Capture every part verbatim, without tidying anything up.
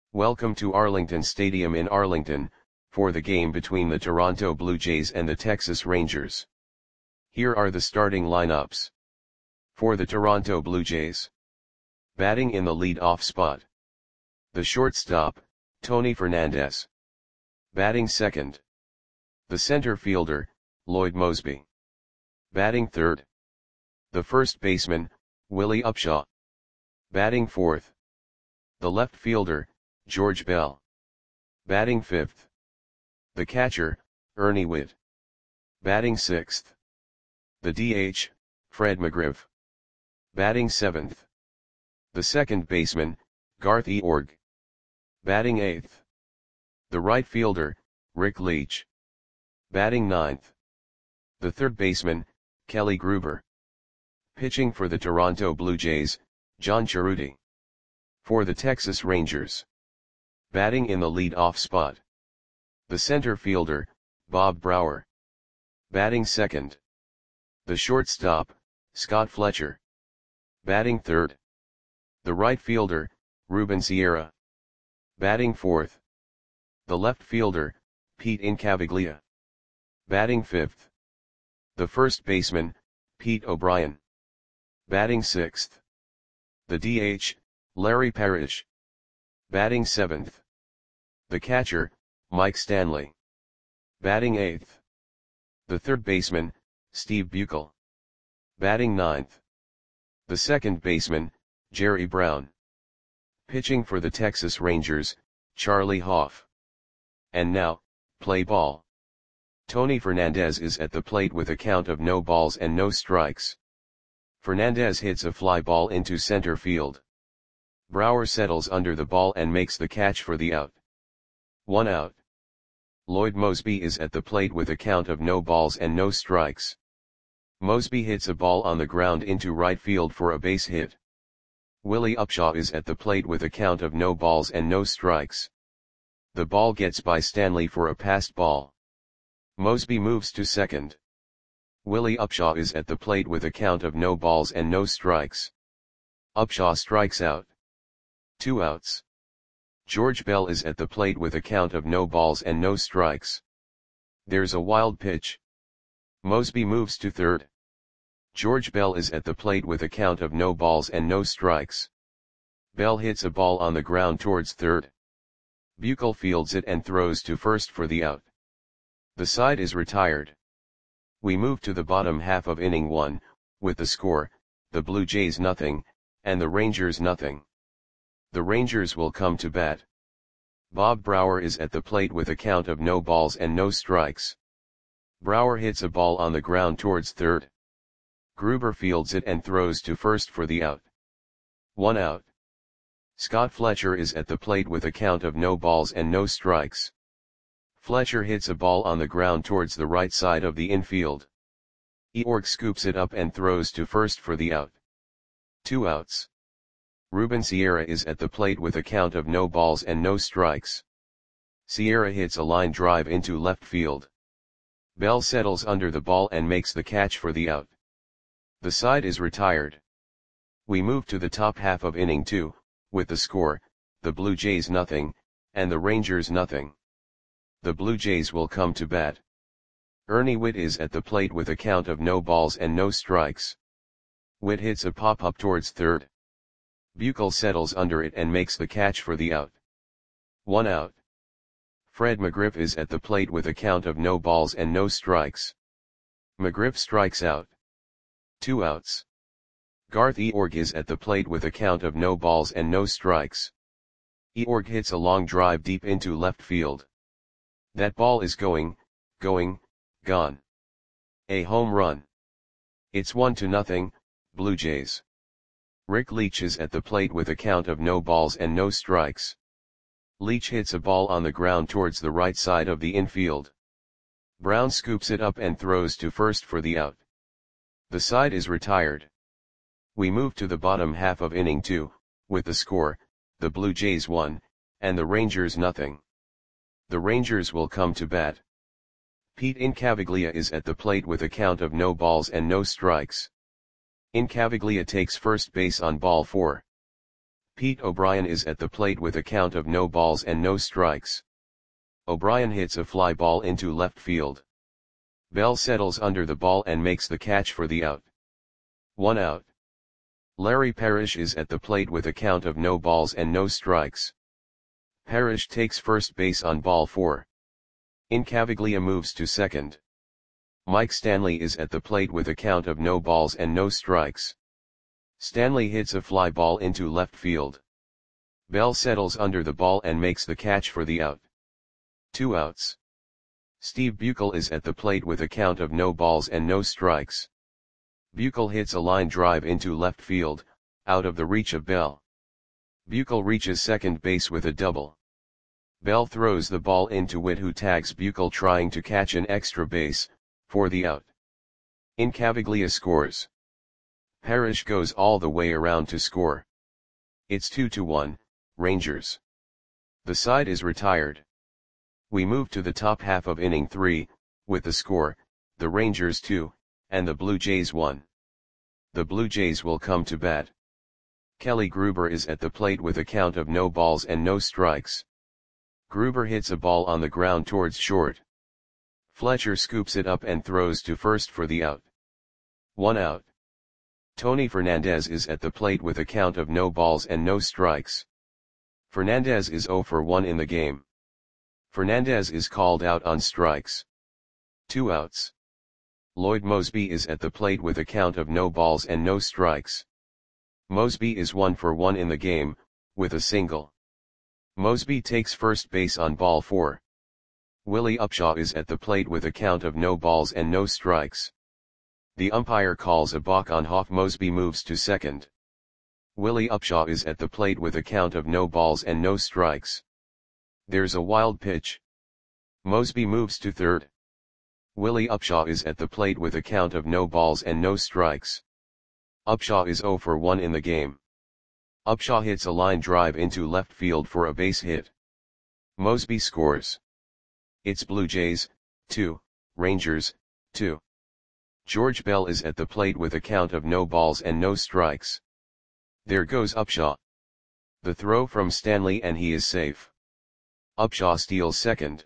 Welcome to Arlington Stadium in Arlington, for the game between the Toronto Blue Jays and the Texas Rangers. Here are the starting lineups. For the Toronto Blue Jays. Batting in the lead-off spot. The shortstop, Tony Fernandez. Batting second. The center fielder, Lloyd Moseby. Batting third. The first baseman, Willie Upshaw. Batting fourth. The left fielder, George Bell. Batting fifth. The catcher, Ernie Whitt. Batting sixth. The D H, Fred McGriff. Batting seventh. The second baseman, Garth Eorg. Batting eighth. The right fielder, Rick Leach. Batting ninth. The third baseman, Kelly Gruber. Pitching for the Toronto Blue Jays, John Cerruti. For the Texas Rangers. Batting in the lead-off spot. The center fielder, Bob Brouwer. Batting second. The shortstop, Scott Fletcher. Batting third. The right fielder, Ruben Sierra. Batting fourth. The left fielder, Pete Incaviglia. Batting fifth. The first baseman, Pete O'Brien. Batting sixth. The D H, Larry Parrish. Batting seventh. The catcher, Mike Stanley. Batting eighth. The third baseman, Steve Buechel. Batting ninth. The second baseman, Jerry Brown. Pitching for the Texas Rangers, Charlie Hoff. And now, play ball. Tony Fernandez is at the plate with a count of no balls and no strikes. Fernandez hits a fly ball into center field. Brouwer settles under the ball and makes the catch for the out. One out. Lloyd Moseby is at the plate with a count of no balls and no strikes. Moseby hits a ball on the ground into right field for a base hit. Willie Upshaw is at the plate with a count of no balls and no strikes. The ball gets by Stanley for a passed ball. Moseby moves to second. Willie Upshaw is at the plate with a count of no balls and no strikes. Upshaw strikes out. Two outs. George Bell is at the plate with a count of no balls and no strikes. There's a wild pitch. Moseby moves to third. George Bell is at the plate with a count of no balls and no strikes. Bell hits a ball on the ground towards third. Buechel fields it and throws to first for the out. The side is retired. We move to the bottom half of inning one, with the score, the Blue Jays nothing, and the Rangers nothing. The Rangers will come to bat. Bob Brouwer is at the plate with a count of no balls and no strikes. Brouwer hits a ball on the ground towards third. Gruber fields it and throws to first for the out. One out. Scott Fletcher is at the plate with a count of no balls and no strikes. Fletcher hits a ball on the ground towards the right side of the infield. Eorg scoops it up and throws to first for the out. Two outs. Ruben Sierra is at the plate with a count of no balls and no strikes. Sierra hits a line drive into left field. Bell settles under the ball and makes the catch for the out. The side is retired. We move to the top half of inning two, with the score, the Blue Jays nothing, and the Rangers nothing. The Blue Jays will come to bat. Ernie Whitt is at the plate with a count of no balls and no strikes. Whitt hits a pop-up towards third. Buechel settles under it and makes the catch for the out. One out. Fred McGriff is at the plate with a count of no balls and no strikes. McGriff strikes out. Two outs. Garth Eorg is at the plate with a count of no balls and no strikes. Eorg hits a long drive deep into left field. That ball is going, going, gone. A home run. It's one to nothing, Blue Jays. Rick Leach is at the plate with a count of no balls and no strikes. Leach hits a ball on the ground towards the right side of the infield. Brown scoops it up and throws to first for the out. The side is retired. We move to the bottom half of inning two, with the score, the Blue Jays one, and the Rangers nothing. The Rangers will come to bat. Pete Incaviglia is at the plate with a count of no balls and no strikes. Incaviglia takes first base on ball four. Pete O'Brien is at the plate with a count of no balls and no strikes. O'Brien hits a fly ball into left field. Bell settles under the ball and makes the catch for the out. One out. Larry Parrish is at the plate with a count of no balls and no strikes. Parrish takes first base on ball four. Incaviglia moves to second. Mike Stanley is at the plate with a count of no balls and no strikes. Stanley hits a fly ball into left field. Bell settles under the ball and makes the catch for the out. Two outs. Steve Buechel is at the plate with a count of no balls and no strikes. Buechel hits a line drive into left field, out of the reach of Bell. Buechel reaches second base with a double. Bell throws the ball into Witt, who tags Buechel trying to catch an extra base, for the out. Incaviglia scores. Parrish goes all the way around to score. It's two to one, Rangers. The side is retired. We move to the top half of inning three, with the score, the Rangers two, and the Blue Jays one. The Blue Jays will come to bat. Kelly Gruber is at the plate with a count of no balls and no strikes. Gruber hits a ball on the ground towards short. Fletcher scoops it up and throws to first for the out. One out. Tony Fernandez is at the plate with a count of no balls and no strikes. Fernandez is zero for one in the game. Fernandez is called out on strikes. Two outs. Lloyd Moseby is at the plate with a count of no balls and no strikes. Moseby is one for one in the game, with a single. Moseby takes first base on ball four. Willie Upshaw is at the plate with a count of no balls and no strikes. The umpire calls a balk on Hoff. Moseby moves to second. Willie Upshaw is at the plate with a count of no balls and no strikes. There's a wild pitch. Moseby moves to third. Willie Upshaw is at the plate with a count of no balls and no strikes. Upshaw is zero for one in the game. Upshaw hits a line drive into left field for a base hit. Moseby scores. It's Blue Jays, two, Rangers, two. George Bell is at the plate with a count of no balls and no strikes. There goes Upshaw. The throw from Stanley and he is safe. Upshaw steals second.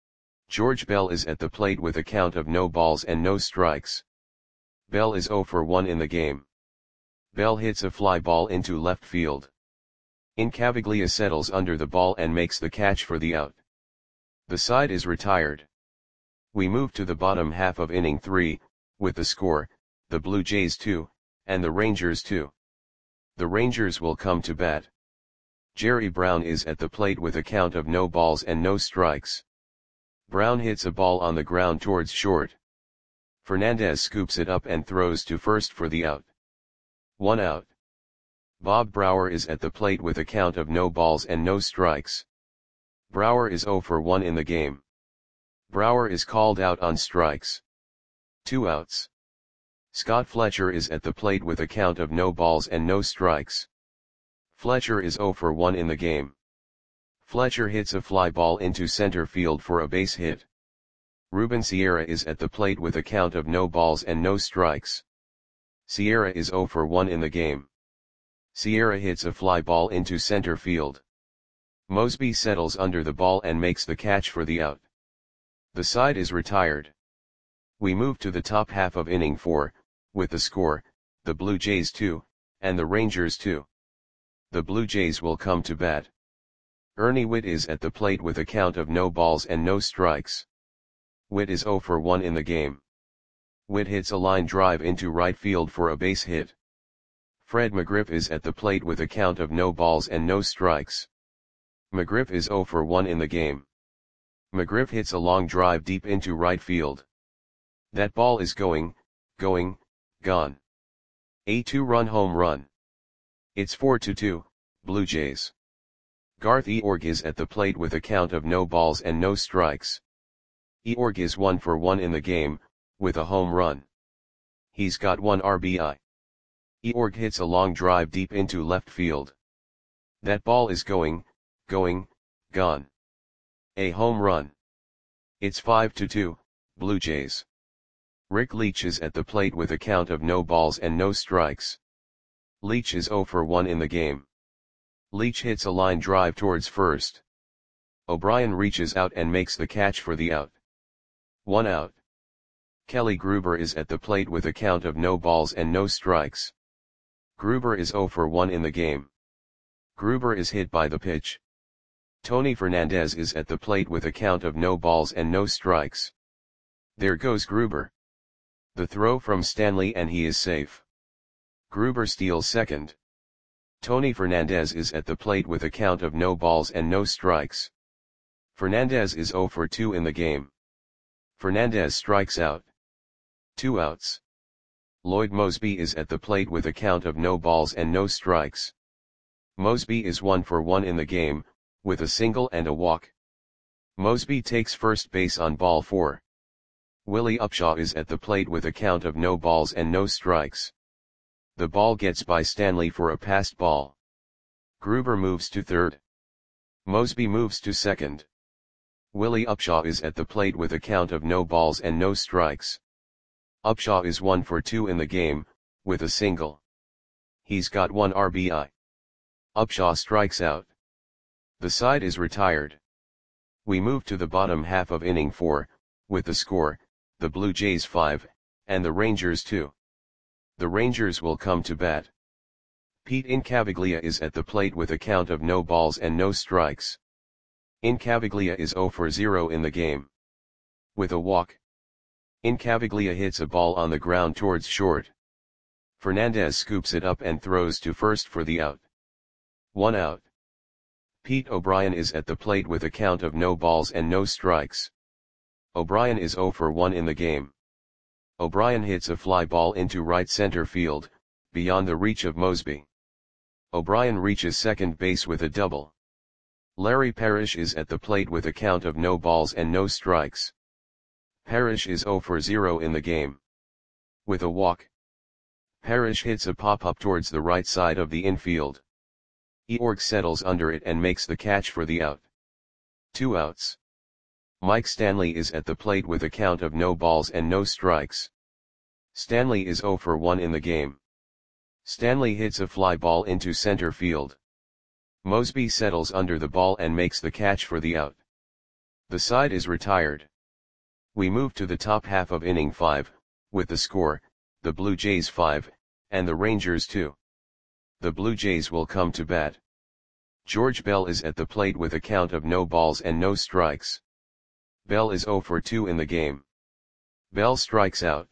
George Bell is at the plate with a count of no balls and no strikes. Bell is zero for one in the game. Bell hits a fly ball into left field. Incaviglia settles under the ball and makes the catch for the out. The side is retired. We move to the bottom half of inning three, with the score, the Blue Jays two, and the Rangers two. The Rangers will come to bat. Jerry Brown is at the plate with a count of no balls and no strikes. Brown hits a ball on the ground towards short. Fernandez scoops it up and throws to first for the out. One out. Bob Brower is at the plate with a count of no balls and no strikes. Brower is zero for one in the game. Brower is called out on strikes. Two outs. Scott Fletcher is at the plate with a count of no balls and no strikes. Fletcher is zero for one in the game. Fletcher hits a fly ball into center field for a base hit. Ruben Sierra is at the plate with a count of no balls and no strikes. Sierra is zero for one in the game. Sierra hits a fly ball into center field. Moseby settles under the ball and makes the catch for the out. The side is retired. We move to the top half of inning four, with the score, the Blue Jays two, and the Rangers two. The Blue Jays will come to bat. Ernie Witt is at the plate with a count of no balls and no strikes. Witt is zero for one in the game. Witt hits a line drive into right field for a base hit. Fred McGriff is at the plate with a count of no balls and no strikes. McGriff is zero for one in the game. McGriff hits a long drive deep into right field. That ball is going, going, gone. A two-run home run. It's four to two, Blue Jays. Garth Eorg is at the plate with a count of no balls and no strikes. Eorg is one for one in the game, with a home run. He's got one R B I. Eorg hits a long drive deep into left field. That ball is going, going, gone. A home run. It's five to two, Blue Jays. Rick Leach is at the plate with a count of no balls and no strikes. Leach is zero for one in the game. Leach hits a line drive towards first. O'Brien reaches out and makes the catch for the out. One out. Kelly Gruber is at the plate with a count of no balls and no strikes. Gruber is zero for one in the game. Gruber is hit by the pitch. Tony Fernandez is at the plate with a count of no balls and no strikes. There goes Gruber. The throw from Stanley and he is safe. Gruber steals second. Tony Fernandez is at the plate with a count of no balls and no strikes. Fernandez is zero for two in the game. Fernandez strikes out. Two outs. Lloyd Moseby is at the plate with a count of no balls and no strikes. Moseby is one for one in the game, with a single and a walk. Moseby takes first base on ball four. Willie Upshaw is at the plate with a count of no balls and no strikes. The ball gets by Stanley for a passed ball. Gruber moves to third. Moseby moves to second. Willie Upshaw is at the plate with a count of no balls and no strikes. Upshaw is one for two in the game, with a single. He's got one R B I. Upshaw strikes out. The side is retired. We move to the bottom half of inning four, with the score, the Blue Jays five, and the Rangers two. The Rangers will come to bat. Pete Incaviglia is at the plate with a count of no balls and no strikes. Incaviglia is zero for zero in the game. With a walk. Incaviglia hits a ball on the ground towards short. Fernandez scoops it up and throws to first for the out. One out. Pete O'Brien is at the plate with a count of no balls and no strikes. O'Brien is zero for one in the game. O'Brien hits a fly ball into right center field, beyond the reach of Moseby. O'Brien reaches second base with a double. Larry Parrish is at the plate with a count of no balls and no strikes. Parrish is zero for zero in the game. With a walk. Parrish hits a pop-up towards the right side of the infield. Eorg settles under it and makes the catch for the out. Two outs. Mike Stanley is at the plate with a count of no balls and no strikes. Stanley is zero for one in the game. Stanley hits a fly ball into center field. Moseby settles under the ball and makes the catch for the out. The side is retired. We move to the top half of inning five, with the score, the Blue Jays five, and the Rangers two. The Blue Jays will come to bat. George Bell is at the plate with a count of no balls and no strikes. Bell is zero for two in the game. Bell strikes out.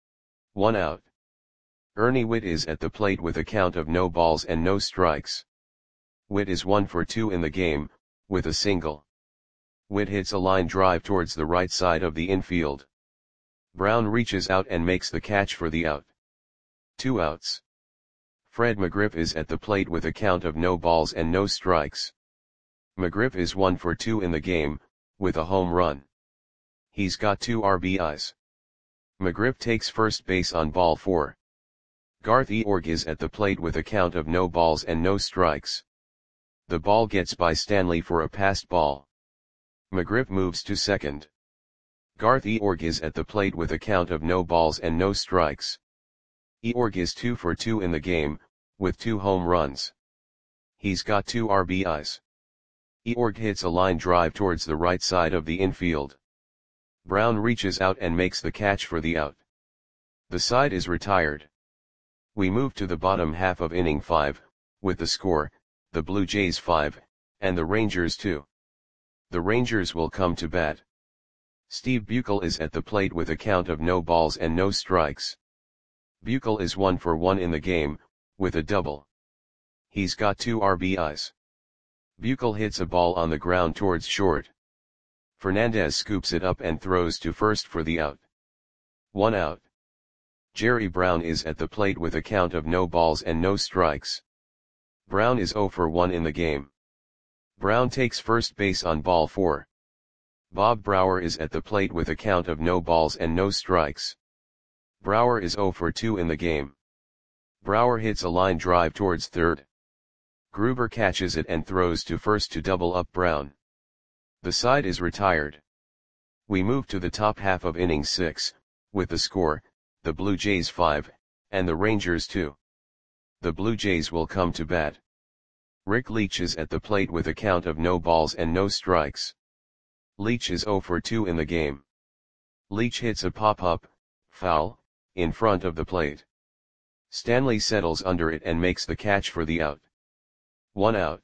One out. Ernie Whitt is at the plate with a count of no balls and no strikes. Whitt is one for two in the game, with a single. Whitt hits a line drive towards the right side of the infield. Brown reaches out and makes the catch for the out. Two outs. Fred McGriff is at the plate with a count of no balls and no strikes. McGriff is one for two in the game, with a home run. He's got two R B Is. McGriff takes first base on ball four. Garth Eorg is at the plate with a count of no balls and no strikes. The ball gets by Stanley for a passed ball. McGriff moves to second. Garth Eorg is at the plate with a count of no balls and no strikes. Eorg is two for two in the game, with two home runs. He's got two R B Is. Eorg hits a line drive towards the right side of the infield. Brown reaches out and makes the catch for the out. The side is retired. We move to the bottom half of inning five, with the score, the Blue Jays five, and the Rangers two. The Rangers will come to bat. Steve Buechel is at the plate with a count of no balls and no strikes. Buechel is one for one in the game, with a double. He's got two R B Is. Buechel hits a ball on the ground towards short. Fernandez scoops it up and throws to first for the out. One out. Jerry Brown is at the plate with a count of no balls and no strikes. Brown is zero for one in the game. Brown takes first base on ball four. Bob Brower is at the plate with a count of no balls and no strikes. Brower is zero for two in the game. Brower hits a line drive towards third. Gruber catches it and throws to first to double up Brown. The side is retired. We move to the top half of inning six, with the score, the Blue Jays five, and the Rangers two. The Blue Jays will come to bat. Rick Leach is at the plate with a count of no balls and no strikes. Leach is zero for two in the game. Leach hits a pop-up, foul, in front of the plate. Stanley settles under it and makes the catch for the out. One out.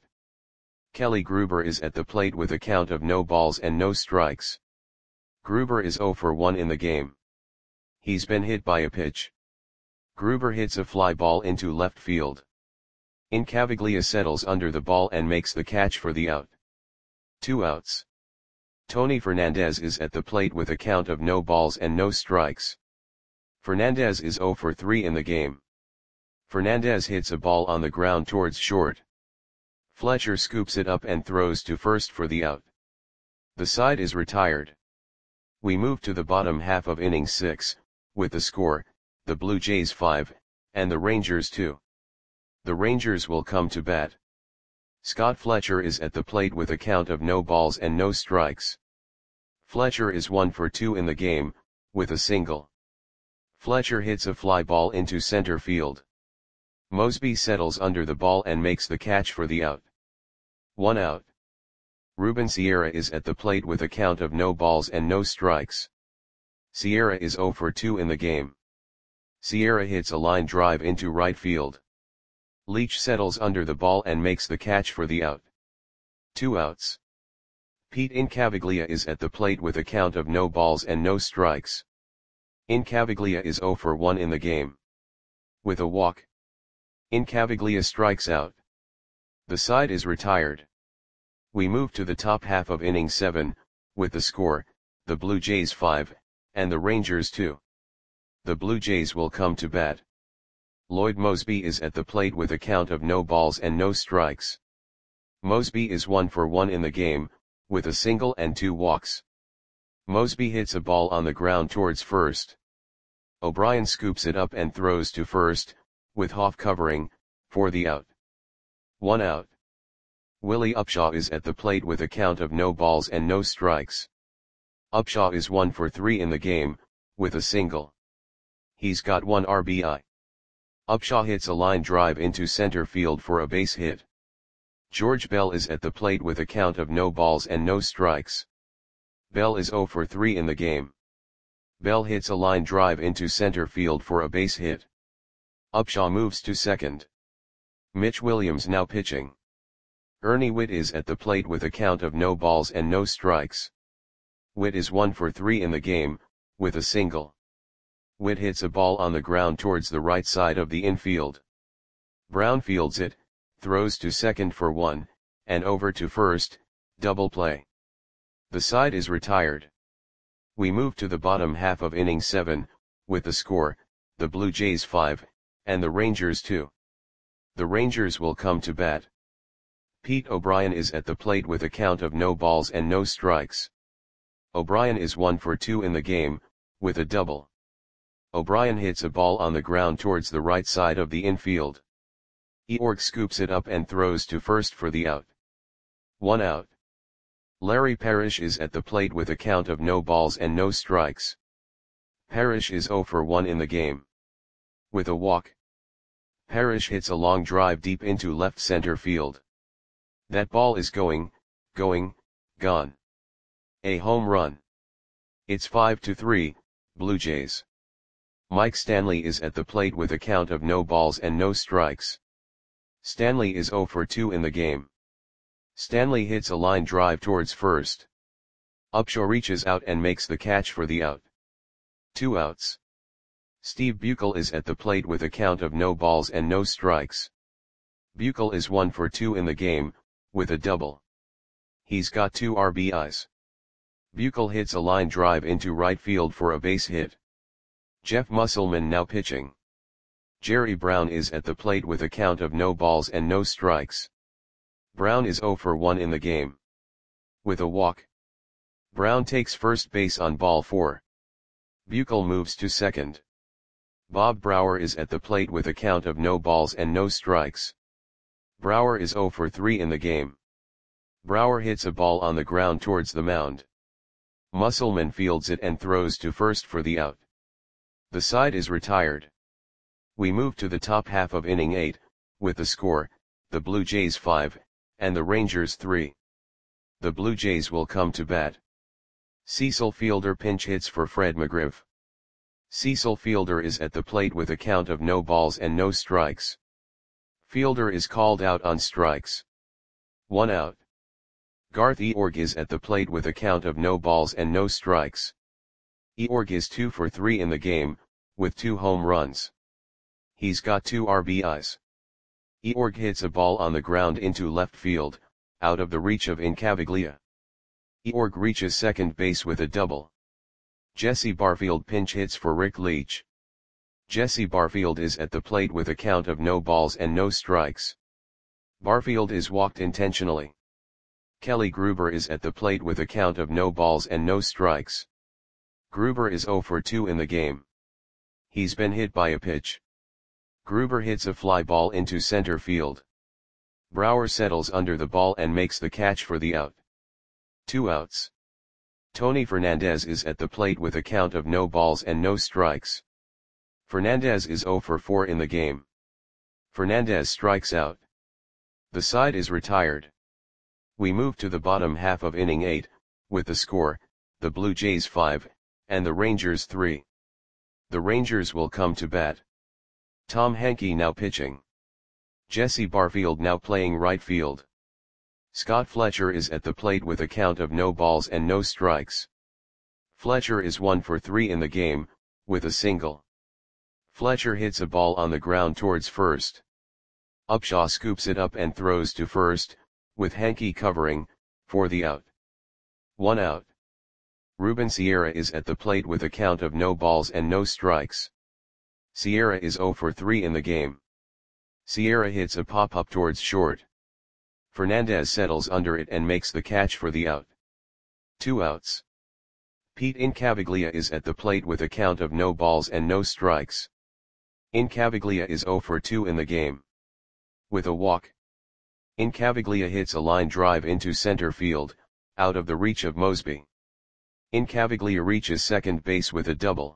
Kelly Gruber is at the plate with a count of no balls and no strikes. Gruber is zero for one in the game. He's been hit by a pitch. Gruber hits a fly ball into left field. Incaviglia settles under the ball and makes the catch for the out. Two outs. Tony Fernandez is at the plate with a count of no balls and no strikes. Fernandez is zero for three in the game. Fernandez hits a ball on the ground towards short. Fletcher scoops it up and throws to first for the out. The side is retired. We move to the bottom half of inning six, with the score, the Blue Jays five, and the Rangers two. The Rangers will come to bat. Scott Fletcher is at the plate with a count of no balls and no strikes. Fletcher is one for two in the game, with a single. Fletcher hits a fly ball into center field. Mosby settles under the ball and makes the catch for the out. One out. Ruben Sierra is at the plate with a count of no balls and no strikes. Sierra is zero for two in the game. Sierra hits a line drive into right field. Leach settles under the ball and makes the catch for the out. Two outs. Pete Incaviglia is at the plate with a count of no balls and no strikes. Incaviglia is zero for one in the game. With a walk, Incaviglia strikes out. The side is retired. We move to the top half of inning seven, with the score, the Blue Jays five, and the Rangers two. The Blue Jays will come to bat. Lloyd Mosby is at the plate with a count of no balls and no strikes. Mosby is one for one in the game, with a single and two walks. Mosby hits a ball on the ground towards first. O'Brien scoops it up and throws to first, with Hoff covering, for the out. One out. Willie Upshaw is at the plate with a count of no balls and no strikes. Upshaw is one for three in the game, with a single. He's got one R B I. Upshaw hits a line drive into center field for a base hit. George Bell is at the plate with a count of no balls and no strikes. Bell is zero for three in the game. Bell hits a line drive into center field for a base hit. Upshaw moves to second. Mitch Williams now pitching. Ernie Whitt is at the plate with a count of no balls and no strikes. Whitt is one for three in the game, with a single. Whitt hits a ball on the ground towards the right side of the infield. Brown fields it, throws to second for one, and over to first, double play. The side is retired. We move to the bottom half of inning seven, with the score, the Blue Jays five, and the Rangers two. The Rangers will come to bat. Pete O'Brien is at the plate with a count of no balls and no strikes. O'Brien is one for two in the game, with a double. O'Brien hits a ball on the ground towards the right side of the infield. Eorg scoops it up and throws to first for the out. One out. Larry Parrish is at the plate with a count of no balls and no strikes. Parrish is zero for one in the game. With a walk, Parrish hits a long drive deep into left center field. That ball is going, going, gone. A home run. It's five to three, Blue Jays. Mike Stanley is at the plate with a count of no balls and no strikes. Stanley is zero for two in the game. Stanley hits a line drive towards first. Upshaw reaches out and makes the catch for the out. Two outs. Steve Buechel is at the plate with a count of no balls and no strikes. Buechel is one for two in the game, with a double. He's got two R B Is. Buechel hits a line drive into right field for a base hit. Jeff Musselman now pitching. Jerry Brown is at the plate with a count of no balls and no strikes. Brown is zero for one in the game. With a walk, Brown takes first base on ball four. Buechel moves to second. Bob Brower is at the plate with a count of no balls and no strikes. Brower is zero for three in the game. Brower hits a ball on the ground towards the mound. Musselman fields it and throws to first for the out. The side is retired. We move to the top half of inning eight, with the score, the Blue Jays five, and the Rangers three. The Blue Jays will come to bat. Cecil Fielder pinch hits for Fred McGriff. Cecil Fielder is at the plate with a count of no balls and no strikes. Fielder is called out on strikes. One out. Garth Eorg is at the plate with a count of no balls and no strikes. Eorg is two for three in the game, with two home runs. He's got two R B Is. Eorg hits a ball on the ground into left field, out of the reach of Incaviglia. Eorg reaches second base with a double. Jesse Barfield pinch hits for Rick Leach. Jesse Barfield is at the plate with a count of no balls and no strikes. Barfield is walked intentionally. Kelly Gruber is at the plate with a count of no balls and no strikes. Gruber is zero for two in the game. He's been hit by a pitch. Gruber hits a fly ball into center field. Brower settles under the ball and makes the catch for the out. Two outs. Tony Fernandez is at the plate with a count of no balls and no strikes. Fernandez is zero for four in the game. Fernandez strikes out. The side is retired. We move to the bottom half of inning eight, with the score, the Blue Jays five, and the Rangers three. The Rangers will come to bat. Tom Henke now pitching. Jesse Barfield now playing right field. Scott Fletcher is at the plate with a count of no balls and no strikes. Fletcher is one for three in the game, with a single. Fletcher hits a ball on the ground towards first. Upshaw scoops it up and throws to first, with Henke covering, for the out. One out. Ruben Sierra is at the plate with a count of no balls and no strikes. Sierra is zero for three in the game. Sierra hits a pop-up towards short. Fernandez settles under it and makes the catch for the out. Two outs. Pete Incaviglia is at the plate with a count of no balls and no strikes. Incaviglia is zero for two in the game. With a walk. Incaviglia hits a line drive into center field, out of the reach of Mosby. Incaviglia reaches second base with a double.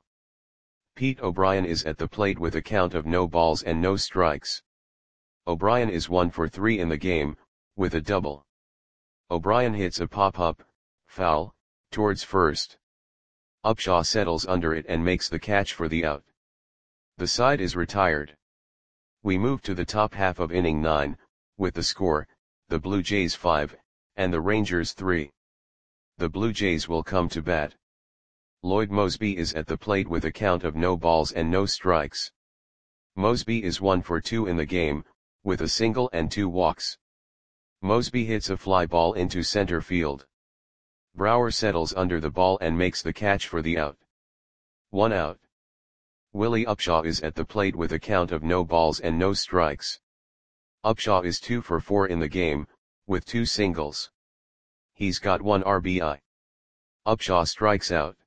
Pete O'Brien is at the plate with a count of no balls and no strikes. O'Brien is one for three in the game, with a double. O'Brien hits a pop-up, foul, towards first. Upshaw settles under it and makes the catch for the out. The side is retired. We move to the top half of inning nine, with the score, the Blue Jays five, and the Rangers three. The Blue Jays will come to bat. Lloyd Mosby is at the plate with a count of no balls and no strikes. Mosby is one for two in the game, with a single and two walks. Mosby hits a fly ball into center field. Brower settles under the ball and makes the catch for the out. One out. Willie Upshaw is at the plate with a count of no balls and no strikes. Upshaw is two for four in the game, with two singles. He's got one R B I. Upshaw strikes out.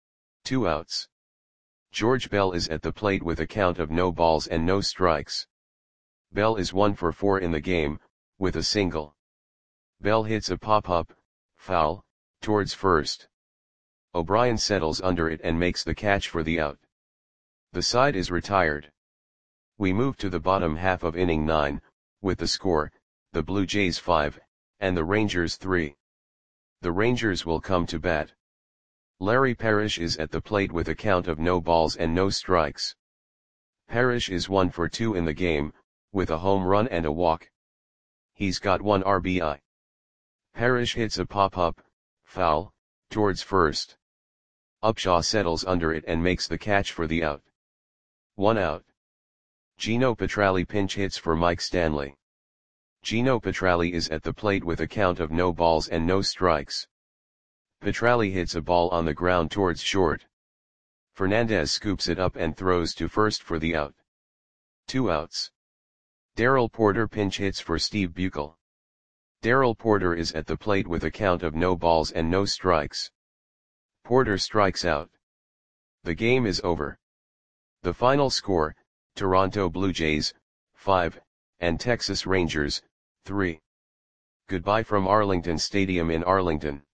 Two outs. George Bell is at the plate with a count of no balls and no strikes. Bell is one for four in the game, with a single. Bell hits a pop-up, foul, towards first. O'Brien settles under it and makes the catch for the out. The side is retired. We move to the bottom half of inning nine, with the score, the Blue Jays five, and the Rangers three. The Rangers will come to bat. Larry Parrish is at the plate with a count of no balls and no strikes. Parrish is one for two in the game, with a home run and a walk. He's got one R B I. Parrish hits a pop-up, foul, towards first. Upshaw settles under it and makes the catch for the out. One out. Gino Petralli pinch hits for Mike Stanley. Gino Petralli is at the plate with a count of no balls and no strikes. Petralli hits a ball on the ground towards short. Fernandez scoops it up and throws to first for the out. Two outs. Darrell Porter pinch hits for Steve Buechel. Darrell Porter is at the plate with a count of no balls and no strikes. Porter strikes out. The game is over. The final score, Toronto Blue Jays, five, and Texas Rangers, three. Goodbye from Arlington Stadium in Arlington.